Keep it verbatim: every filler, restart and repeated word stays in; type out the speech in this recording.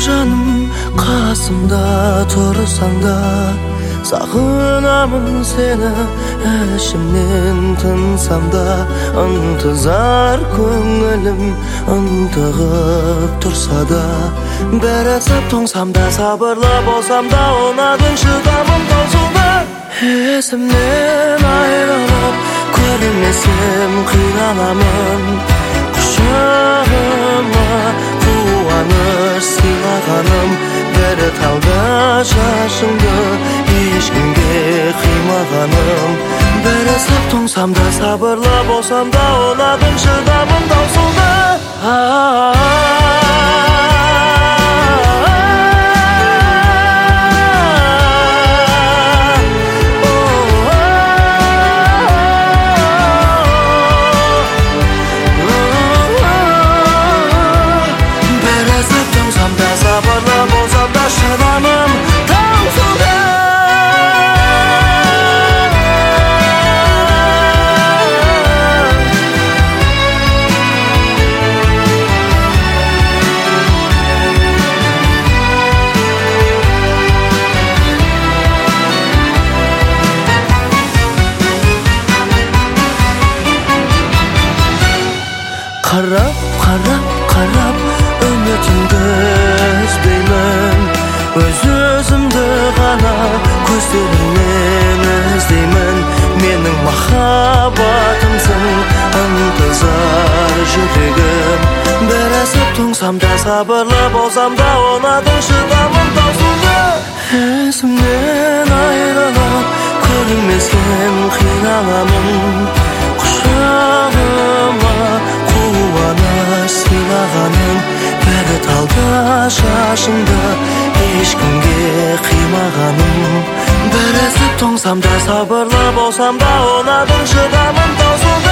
жаным, қасымда тұрсаң да сағынамын сені, ішімнен тынсам да ынтызар көңілім ынтығып тұрса да бәрі сап тоңсам да сабырлы болсам да ұнадың шыдамым таусылды. Есімнен айырылып көрмесем қиналамын, құшағыма қуаныш сыйлағаным бәрі талда шашыңды ешкімге қимағаным. Бәрі сап тоңсам да сабырлы болсам да ұнадың шыдамым таусылды. Қарап, қарап, қарап үмітімді үзбеймін, өз-өзімді ғана көздеріңнен іздеймін. Менің махаббатымсың, ынтызар жүрегім. Бәрі сап тоңсам да сабырлы болсам да ұнадың шыдамым таусылды. Есімнен айырылып көрмесем қиналамын, құшағыма қуаныш сыйлағаным бәрі талда шашыңды ешкімге қимағаным. Бәрі сап тоңсам да сабырлы болсам да ұнадың шыдамым таусылды.